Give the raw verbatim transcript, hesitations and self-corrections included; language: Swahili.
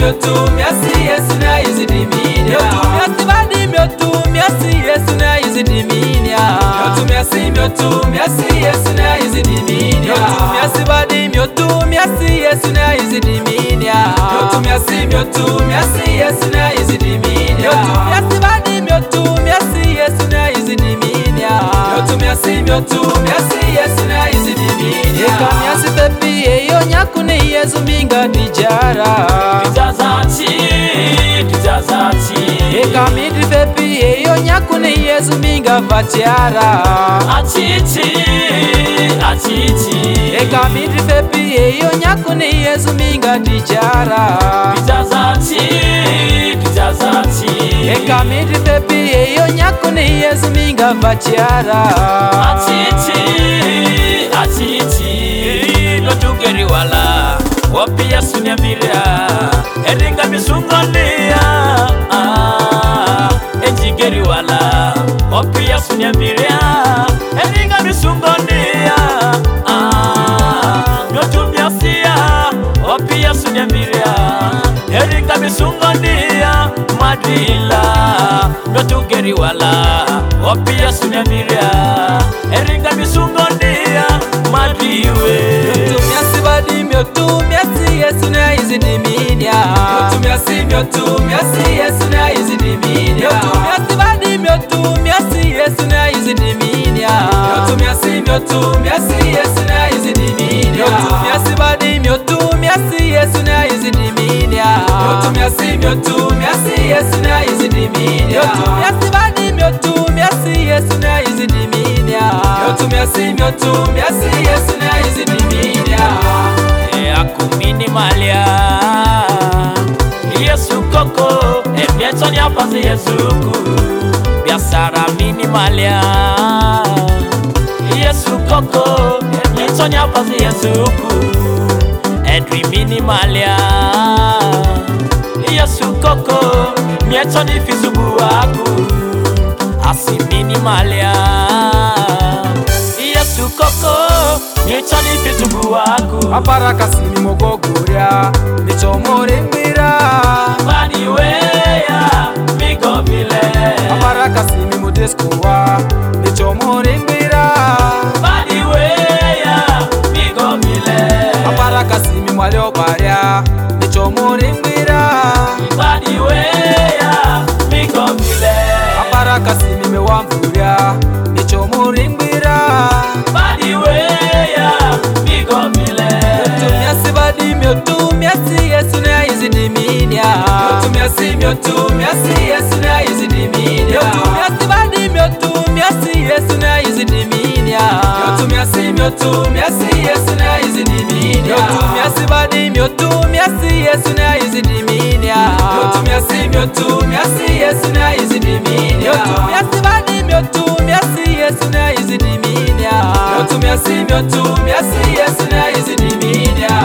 myotumia si Yesu na izidiminia. Myotumia si badi myotumia si Yesu na izidiminia. Myotumia si myotumia si Yesu na izidiminia. Myotumia si badi myotumia si Yesu na izidiminia. Myotumia si myotumia si Yesu na izidiminia. Myotumia si badi myotumia si Yesu na izidiminia. Myotumia si myotumia si Yesu na izidiminia. Yekamia si pepi eyo nyakune Yesu minga dijara. Dijazati, dijazati. Yekamia si pepi eyo nyakune Yesu minga vatiara. Atiti, atiti. Yekamia si pepi eyo nyakune Yesu minga dijara. Dijazati, dijazati. Yekamia si pepi eyo nyakune Yesu minga vatiara. Atiti, atiti. Lotugeri wala wapi Yesu nyamiria eringa misungolia ah ejigeri wala wapi Yesu nyamiria eringa misungolia ah nyotumia sia wapi Yesu nyamiria eringa misungolia madila lotugeri wala wapi Yesu nyamiria eringa misungolia madiwe. Myotumia si badi myotumia si Yesu na izidiminia. Myotumia si myotumia si Yesu na izidiminia. Myotumia si badi myotumia si Yesu na izidiminia. Myotumia si myotumia si Yesu na izidiminia. Myotumia si badi myotumia si Yesu na izidiminia. Myotumia si myotumia si Yesu na izidiminia. Myotumia si badi myotumia si Yesu na izidiminia. Myotumia si myotumia si Yesu na izidiminia. Akumini malia Yesu koko Emieto nyapasi Yesu ku Biasara mini malia Yesu koko Emieto nyapasi Yesu ku Edri mini malia Yesu koko Mieto ni fizubu waku Asi mini malia Yesu koko Mieto ni fizubu waku Aparaka sini mogogoria Michomore mbira Bani weya Migo vile Aparaka sini modeskowa Michomore mbira Bani weya Migo vile Aparaka sini mwale obaria Michomore mbira Bani weya Migo vile Aparaka sini mewamvuria Michomore mbira Bani weya Migo vile Myotumia si badi myotumia si Yesu na izidiminia. Myotumia si myotumia si Yesu na izidiminia. Myotumia si badi myotumia si Yesu na izidiminia. Myotumia si myotumia si Yesu na izidiminia. Myotumia si badi myotumia si Yesu na izidiminia. Myotumia si myotumia si Yesu na izidiminia. Myotumia si badi myotumia si Yesu na izidiminia. Myotumia si myotumia si Yesu na izidiminia.